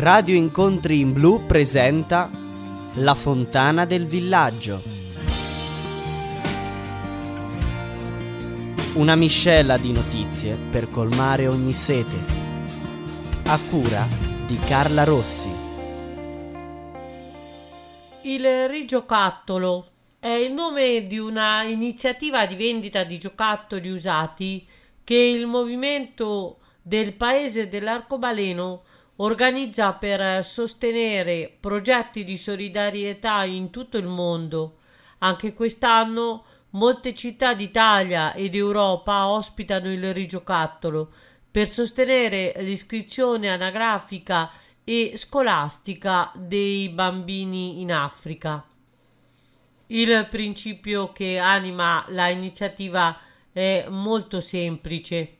Radio Incontri in Blu presenta La fontana del villaggio. Una miscela di notizie per colmare ogni sete. A cura di Carla Rossi. Il rigiocattolo è il nome di una iniziativa di vendita di giocattoli usati che il movimento del Paese dell'Arcobaleno organizza per sostenere progetti di solidarietà in tutto il mondo. Anche quest'anno molte città d'Italia ed Europa ospitano il rigiocattolo per sostenere l'iscrizione anagrafica e scolastica dei bambini in Africa. Il principio che anima la iniziativa è molto semplice.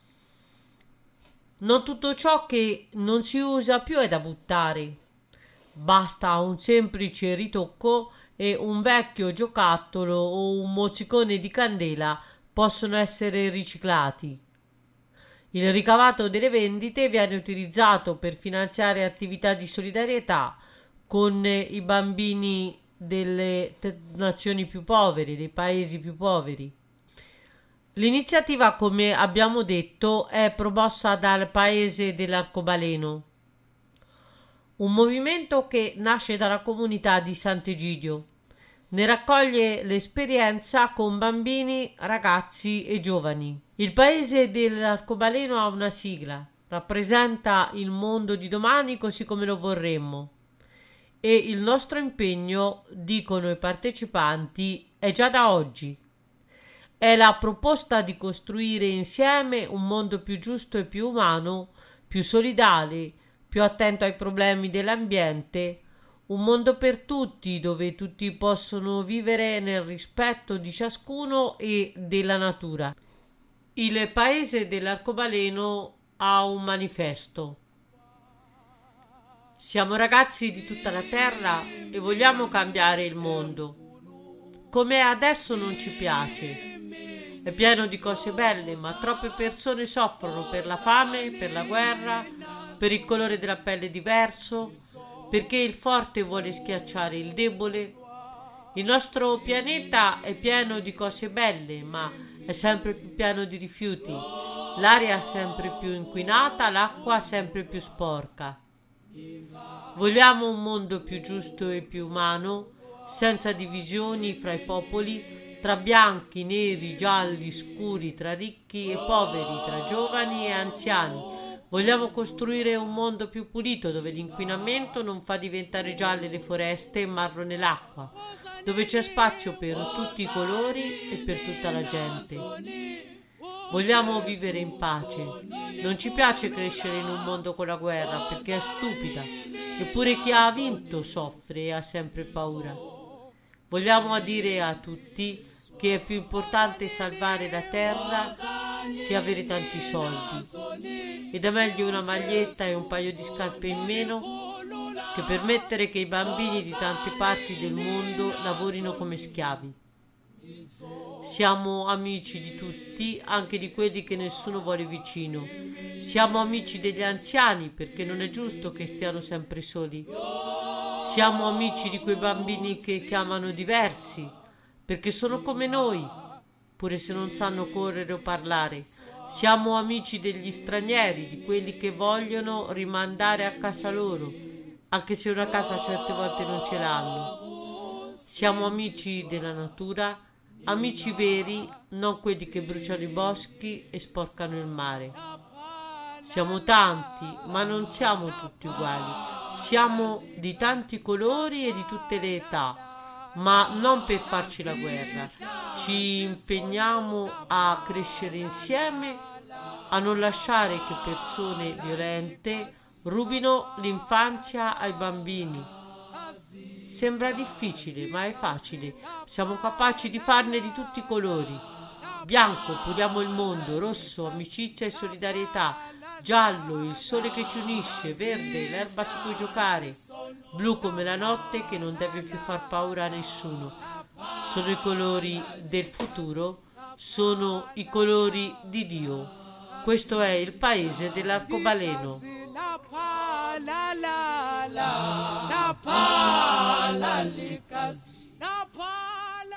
Non tutto ciò che non si usa più è da buttare. Basta un semplice ritocco e un vecchio giocattolo o un mozzicone di candela possono essere riciclati. Il ricavato delle vendite viene utilizzato per finanziare attività di solidarietà con i bambini delle nazioni più povere, dei paesi più poveri. L'iniziativa, come abbiamo detto, è promossa dal Paese dell'Arcobaleno, un movimento che nasce dalla comunità di Sant'Egidio. Ne raccoglie l'esperienza con bambini, ragazzi e giovani. Il Paese dell'Arcobaleno ha una sigla, rappresenta il mondo di domani così come lo vorremmo. E il nostro impegno, dicono i partecipanti, è già da oggi. È la proposta di costruire insieme un mondo più giusto e più umano, più solidale, più attento ai problemi dell'ambiente, un mondo per tutti dove tutti possono vivere nel rispetto di ciascuno e della natura. Il Paese dell'Arcobaleno ha un manifesto. Siamo ragazzi di tutta la terra e vogliamo cambiare il mondo. Come adesso non ci piace. È pieno di cose belle, ma troppe persone soffrono per la fame, per la guerra, per il colore della pelle diverso, perché il forte vuole schiacciare il debole. Il nostro pianeta è pieno di cose belle, ma è sempre più pieno di rifiuti. L'aria è sempre più inquinata, l'acqua sempre più sporca. Vogliamo un mondo più giusto e più umano, senza divisioni fra i popoli, tra bianchi, neri, gialli, scuri, tra ricchi e poveri, tra giovani e anziani. Vogliamo costruire un mondo più pulito, dove l'inquinamento non fa diventare gialle le foreste e marrone l'acqua, dove c'è spazio per tutti i colori e per tutta la gente. Vogliamo vivere in pace. Non ci piace crescere in un mondo con la guerra, perché è stupida. Eppure chi ha vinto soffre e ha sempre paura. Vogliamo dire a tutti che è più importante salvare la terra che avere tanti soldi. Ed è meglio una maglietta e un paio di scarpe in meno che permettere che i bambini di tante parti del mondo lavorino come schiavi. Siamo amici di tutti, anche di quelli che nessuno vuole vicino. Siamo amici degli anziani perché non è giusto che stiano sempre soli. Siamo amici di quei bambini che chiamano diversi, perché sono come noi, pure se non sanno correre o parlare. Siamo amici degli stranieri, di quelli che vogliono rimandare a casa loro, anche se una casa certe volte non ce l'hanno. Siamo amici della natura, amici veri, non quelli che bruciano i boschi e sporcano il mare. Siamo tanti, ma non siamo tutti uguali. Siamo di tanti colori e di tutte le età, ma non per farci la guerra. Ci impegniamo a crescere insieme, a non lasciare che persone violente rubino l'infanzia ai bambini. Sembra difficile, ma è facile. Siamo capaci di farne di tutti i colori. Bianco, puliamo il mondo. Rosso, amicizia e solidarietà. Giallo, il sole che ci unisce. Verde, l'erba su cui giocare. Blu come la notte che non deve più far paura a nessuno. Sono i colori del futuro, sono i colori di Dio. Questo è il Paese dell'Arcobaleno. la la la na pala likas na pala.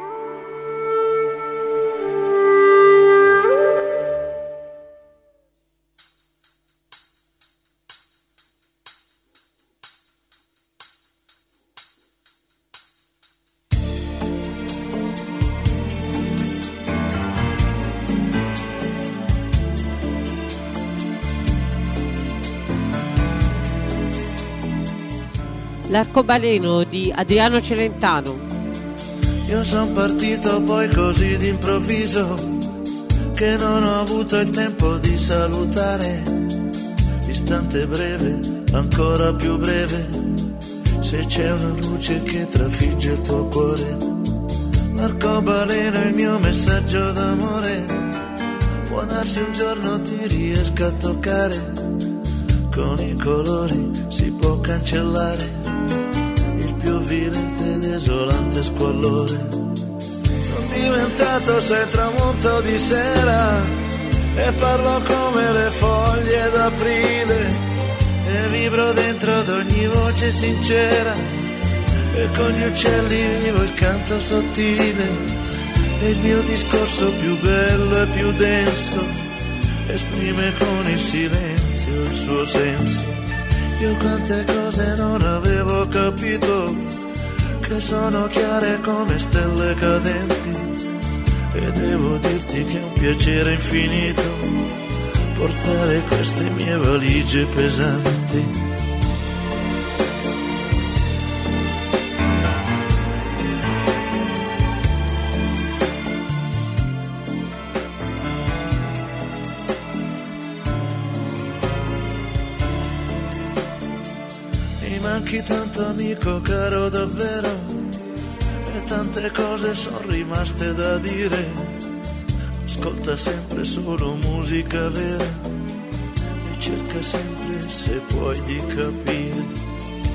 L'arcobaleno di Adriano Celentano. Io son partito poi così d'improvviso che non ho avuto il tempo di salutare. Istante breve, ancora più breve, se c'è una luce che trafigge il tuo cuore. L'arcobaleno è il mio messaggio d'amore, può darsi un giorno ti riesca a toccare. Con i colori si può cancellare il più violento e desolante squallore. Sono diventato sei tramonto di sera e parlo come le foglie d'aprile e vibro dentro ad ogni voce sincera e con gli uccelli vivo il canto sottile e il mio discorso più bello e più denso esprime con il silenzio il suo senso. Io quante cose non avevo capito, che sono chiare come stelle cadenti, e devo dirti che è un piacere infinito portare queste mie valigie pesanti. Manchi tanto amico caro davvero e tante cose sono rimaste da dire. Ascolta sempre solo musica vera e cerca sempre se puoi di capire.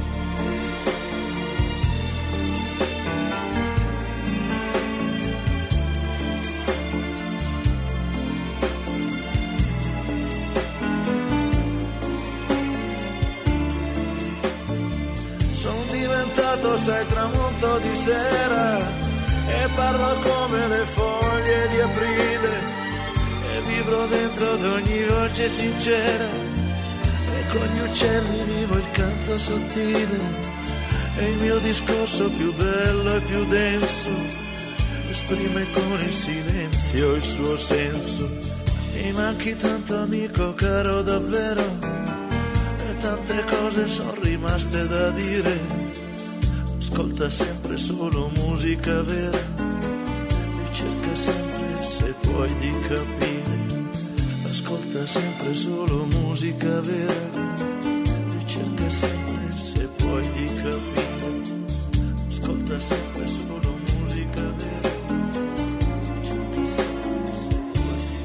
Sai tramonto di sera e parlo come le foglie di aprile e vibro dentro ad ogni voce sincera e con gli uccelli vivo il canto sottile e il mio discorso più bello e più denso esprime con il silenzio il suo senso. Mi manchi tanto amico caro davvero e tante cose sono rimaste da dire. Ascolta sempre solo musica vera e cerca sempre se puoi di capire. Ascolta sempre solo musica vera e cerca sempre se puoi di capire. Ascolta sempre solo musica vera e cerca sempre se puoi di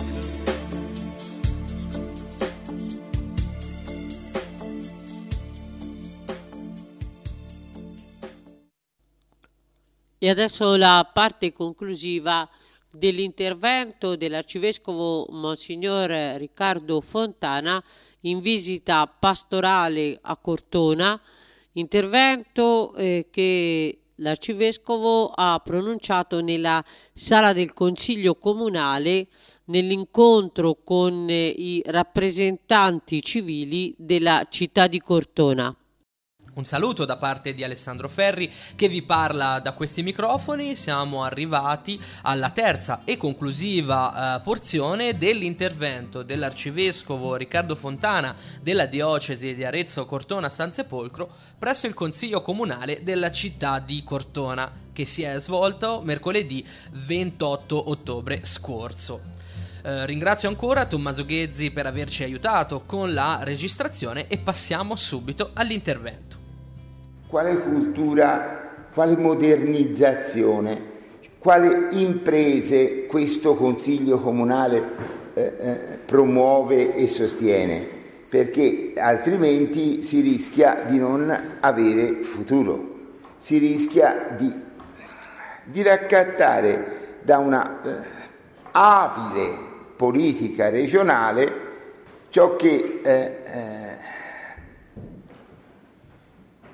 E adesso la parte conclusiva dell'intervento dell'arcivescovo Monsignor Riccardo Fontana in visita pastorale a Cortona, intervento che l'arcivescovo ha pronunciato nella sala del Consiglio Comunale nell'incontro con i rappresentanti civili della città di Cortona. Un saluto da parte di Alessandro Ferri che vi parla da questi microfoni. Siamo arrivati alla terza e conclusiva porzione dell'intervento dell'arcivescovo Riccardo Fontana della diocesi di Arezzo Cortona San Sepolcro presso il Consiglio Comunale della città di Cortona, che si è svolto mercoledì 28 ottobre scorso. Ringrazio ancora Tommaso Ghezzi per averci aiutato con la registrazione e passiamo subito all'intervento. Quale cultura, quale modernizzazione, quali imprese questo Consiglio Comunale promuove e sostiene? Perché altrimenti si rischia di non avere futuro, si rischia di raccattare da una abile politica regionale ciò che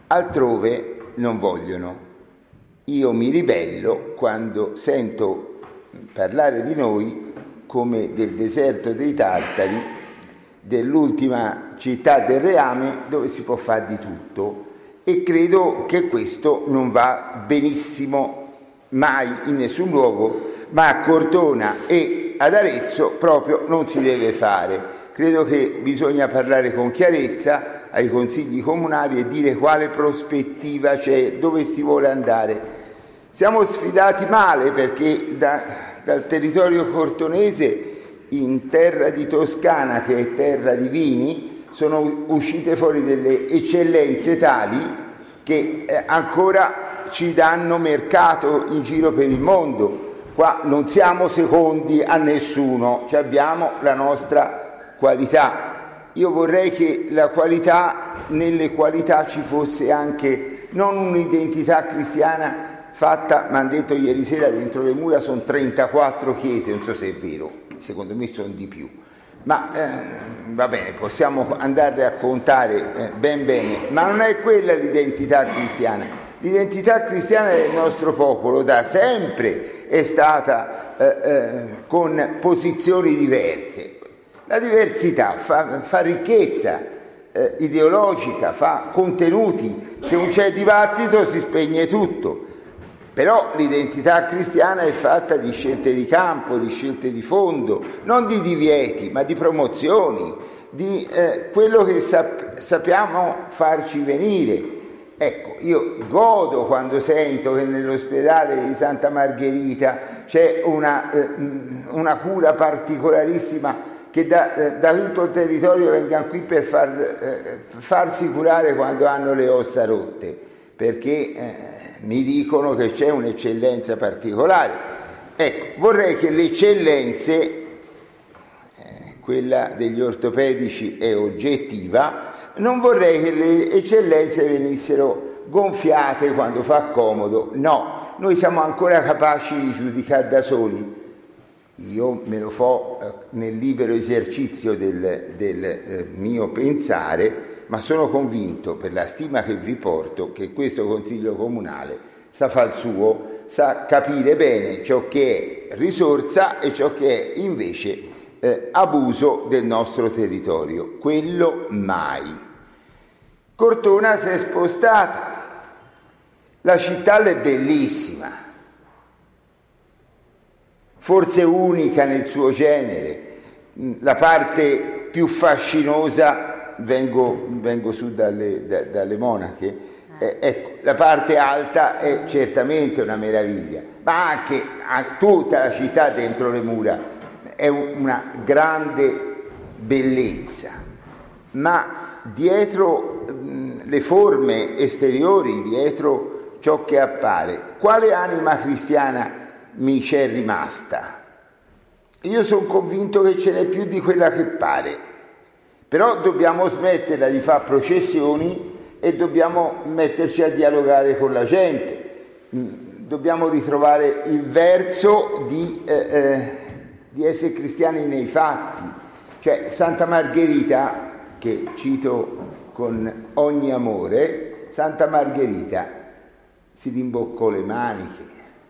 altrove non vogliono. Io mi ribello quando sento parlare di noi come del deserto dei Tartari, dell'ultima città del reame dove si può fare di tutto, e credo che questo non va benissimo mai in nessun luogo, ma a Cortona e ad Arezzo proprio non si deve fare. Credo che bisogna parlare con chiarezza ai consigli comunali e dire quale prospettiva c'è, dove si vuole andare. Siamo sfidati male perché dal territorio cortonese in terra di Toscana, che è terra di vini, sono uscite fuori delle eccellenze tali che ancora ci danno mercato in giro per il mondo. Qua non siamo secondi a nessuno, abbiamo la nostra qualità. Io vorrei che la qualità, nelle qualità ci fosse anche non un'identità cristiana fatta, mi hanno detto ieri sera, dentro le mura sono 34 chiese, non so se è vero, secondo me sono di più, ma va bene, possiamo andare a contare bene, ma non è quella l'identità cristiana. L'identità cristiana del nostro popolo da sempre è stata con posizioni diverse. La diversità fa ricchezza ideologica, fa contenuti. Se non c'è dibattito si spegne tutto. Però l'identità cristiana è fatta di scelte di campo, di scelte di fondo, non di divieti, ma di promozioni, di quello che sappiamo farci venire. Ecco, io godo quando sento che nell'ospedale di Santa Margherita c'è una cura particolarissima, che da tutto il territorio vengano qui per farsi curare quando hanno le ossa rotte, perché mi dicono che c'è un'eccellenza particolare. Ecco, vorrei che le eccellenze, quella degli ortopedici è oggettiva, non vorrei che le eccellenze venissero gonfiate quando fa comodo. No, noi siamo ancora capaci di giudicare da soli. Io me lo fo nel libero esercizio del mio pensare, ma sono convinto, per la stima che vi porto, che questo Consiglio Comunale sa far suo, sa capire bene ciò che è risorsa e ciò che è invece abuso del nostro territorio. Quello mai. Cortona si è spostata, la città è bellissima, forse unica nel suo genere, la parte più fascinosa, vengo su dalle monache, ecco, la parte alta è certamente una meraviglia, ma anche tutta la città dentro le mura è una grande bellezza, ma dietro le forme esteriori, dietro ciò che appare, quale anima cristiana mi c'è rimasta? Io sono convinto che ce n'è più di quella che pare, però dobbiamo smetterla di fare processioni e dobbiamo metterci a dialogare con la gente, dobbiamo ritrovare il verso di essere cristiani nei fatti. Cioè Santa Margherita, che cito con ogni amore, Santa Margherita si rimboccò le maniche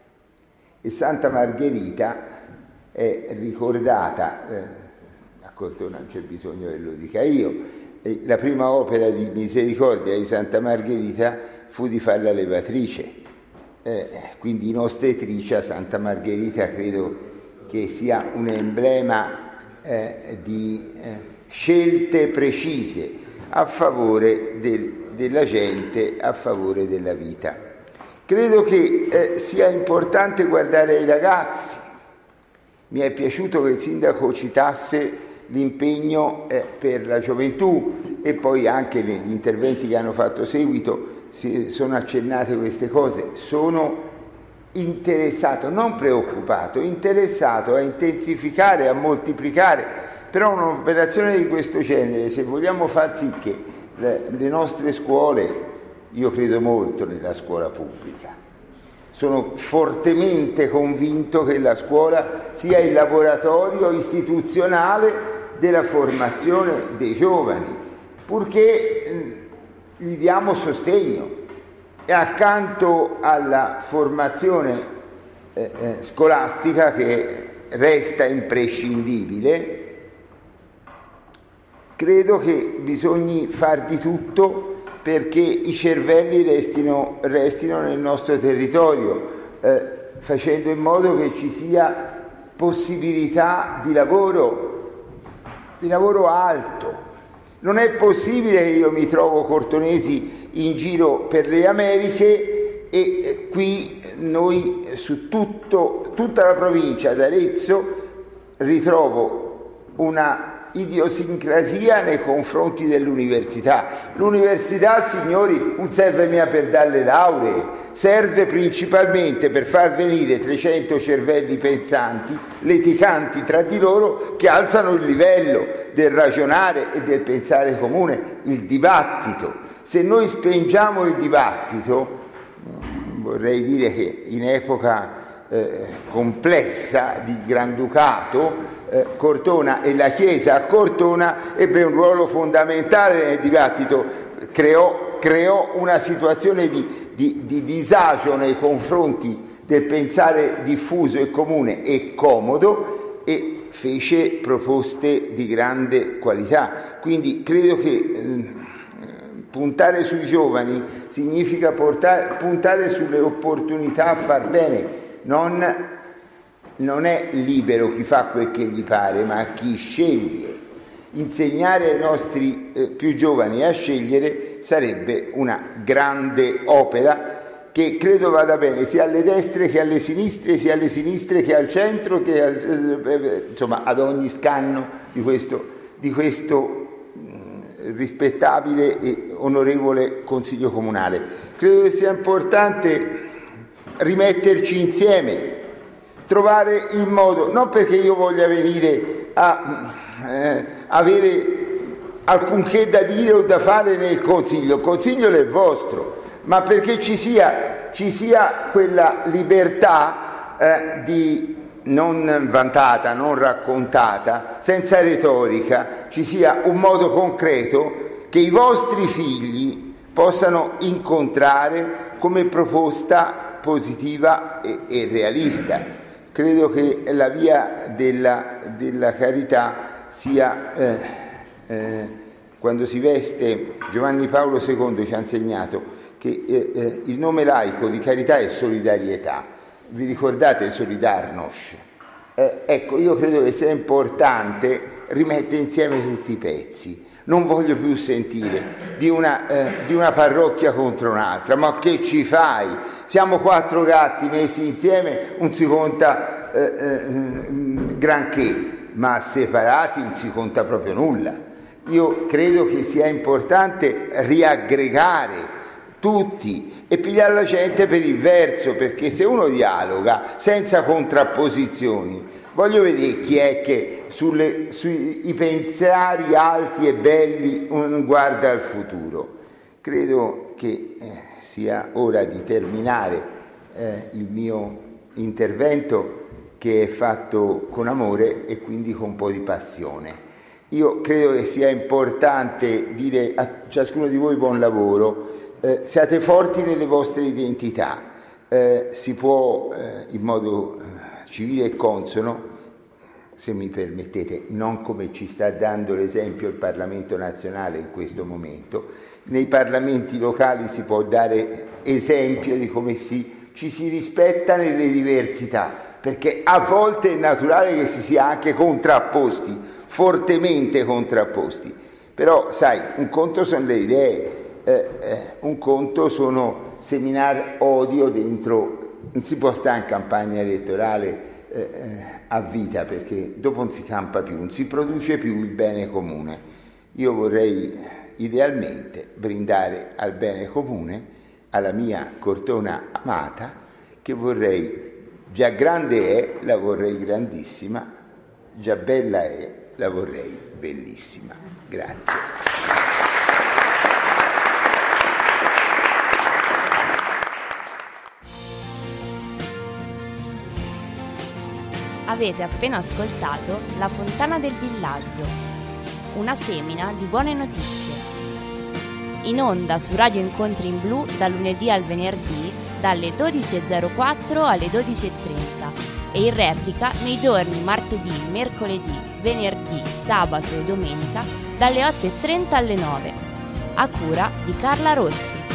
e Santa Margherita è ricordata, a Cortona non c'è bisogno che lo dica io, la prima opera di misericordia di Santa Margherita fu di fare la levatrice, quindi in ostetricia Santa Margherita credo che sia un emblema di scelte precise a favore della gente, a favore della vita. Credo che sia importante guardare ai ragazzi. Mi è piaciuto che il sindaco citasse l'impegno per la gioventù e poi anche negli interventi che hanno fatto seguito si sono accennate queste cose. Sono interessato, non preoccupato, interessato a intensificare, a moltiplicare. Però un'operazione di questo genere, se vogliamo far sì che le nostre scuole, io credo molto nella scuola pubblica, sono fortemente convinto che la scuola sia il laboratorio istituzionale della formazione dei giovani, purché gli diamo sostegno e accanto alla formazione scolastica che resta imprescindibile, credo che bisogni far di tutto perché i cervelli restino nel nostro territorio, facendo in modo che ci sia possibilità di lavoro alto. Non è possibile che io mi trovo cortonesi in giro per le Americhe e qui noi su tutta la provincia d'Arezzo ritrovo una idiosincrasia nei confronti dell'università. L'università, signori, non serve mica per dare le lauree, serve principalmente per far venire 300 cervelli pensanti, litiganti tra di loro, che alzano il livello del ragionare e del pensare comune, il dibattito. Se noi spengiamo il dibattito, vorrei dire che in epoca complessa di Granducato, Cortona e la Chiesa a Cortona ebbe un ruolo fondamentale nel dibattito, creò una situazione di disagio nei confronti del pensare diffuso e comune e comodo e fece proposte di grande qualità. Quindi credo che puntare sui giovani significa puntare sulle opportunità a far bene. Non è libero chi fa quel che gli pare, ma chi sceglie. Insegnare ai nostri più giovani a scegliere sarebbe una grande opera che credo vada bene sia alle destre che alle sinistre, sia alle sinistre che al centro, insomma ad ogni scanno di questo rispettabile e onorevole Consiglio Comunale. Credo che sia importante rimetterci insieme, trovare il modo, non perché io voglia venire a avere alcunché da dire o da fare nel Consiglio, il Consiglio è vostro, ma perché ci sia quella libertà di non vantata, non raccontata, senza retorica, ci sia un modo concreto che i vostri figli possano incontrare come proposta positiva e realista. Credo che la via della carità sia, quando si veste, Giovanni Paolo II ci ha insegnato che il nome laico di carità è solidarietà. Vi ricordate Solidarnosc? Ecco, io credo che sia importante rimettere insieme tutti i pezzi. Non voglio più sentire di una parrocchia contro un'altra. Ma che ci fai? Siamo 4 gatti messi insieme, non si conta granché, ma separati non si conta proprio nulla. Io credo che sia importante riaggregare tutti e pigliare la gente per il verso, perché se uno dialoga senza contrapposizioni, voglio vedere chi è che sui pensieri alti e belli guarda al futuro. Credo che sia ora di terminare il mio intervento, che è fatto con amore e quindi con un po' di passione. Io credo che sia importante dire a ciascuno di voi buon lavoro, siate forti nelle vostre identità, si può in modo civile e consono, se mi permettete, non come ci sta dando l'esempio il Parlamento nazionale in questo momento, nei parlamenti locali si può dare esempio di come ci si rispetta nelle diversità, perché a volte è naturale che si sia anche contrapposti, fortemente contrapposti, però sai, un conto sono le idee, un conto sono seminare odio dentro, non si può stare in campagna elettorale a vita, perché dopo non si campa più, non si produce più il bene comune. Io vorrei idealmente brindare al bene comune, alla mia Cortona amata, che vorrei, già grande è, la vorrei grandissima, già bella è, la vorrei bellissima. Grazie. Avete appena ascoltato La Fontana del Villaggio, una semina di buone notizie. in onda su Radio Incontri in Blu dal lunedì al venerdì dalle 12.04 alle 12.30 e in replica nei giorni martedì, mercoledì, venerdì, sabato e domenica dalle 8.30 alle 9, a cura di Carla Rossi.